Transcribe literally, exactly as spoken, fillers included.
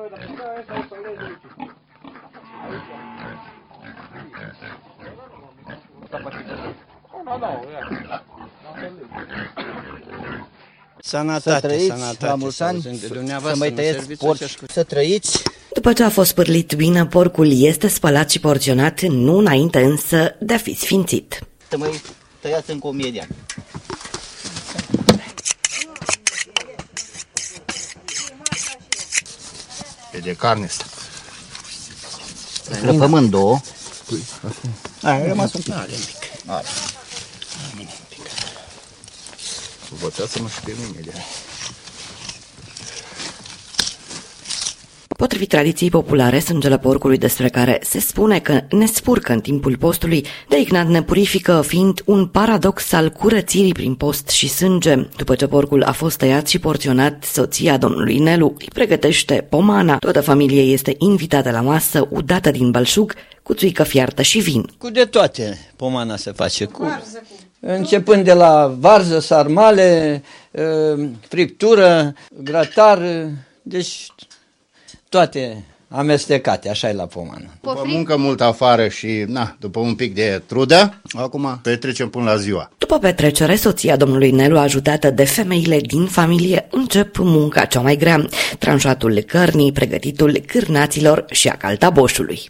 Sănătate, să trăiți, sănătate, la mulți ani, să mai tăieți porci, să trăiți. După ce a fost pârlit bine, porcul este spălat și porționat, nu înainte însă de a fi sfințit. Să mai tăiați încă o mie de ani. E de carne asta. Răpăm în două. Ai rămas un pic. Are un pic. Are. Votați-mă și pe mine de Potrivit tradiției populare, sângele porcului, despre care se spune că ne spurcă în timpul postului, deignat ne purifică, fiind un paradox al curățirii prin post și sânge. După ce porcul a fost tăiat și porționat, soția domnului Nelu îi pregătește pomana. Toată familia este invitată la masă, udată din belșug, cu țuică fiartă și vin. Cu de toate pomana se face. Cu... Varză, cu... Începând de la varză, sarmale, friptură, gratar, deci... toate amestecate, așa e la pomană. După muncă mult afară și, na, după un pic de trudă, acum petrecem până la ziua. După petrecere, soția domnului Nelu, ajutată de femeile din familie, încep munca cea mai grea, tranșatul cărnii, pregătitul cârnaților și a caltaboșului.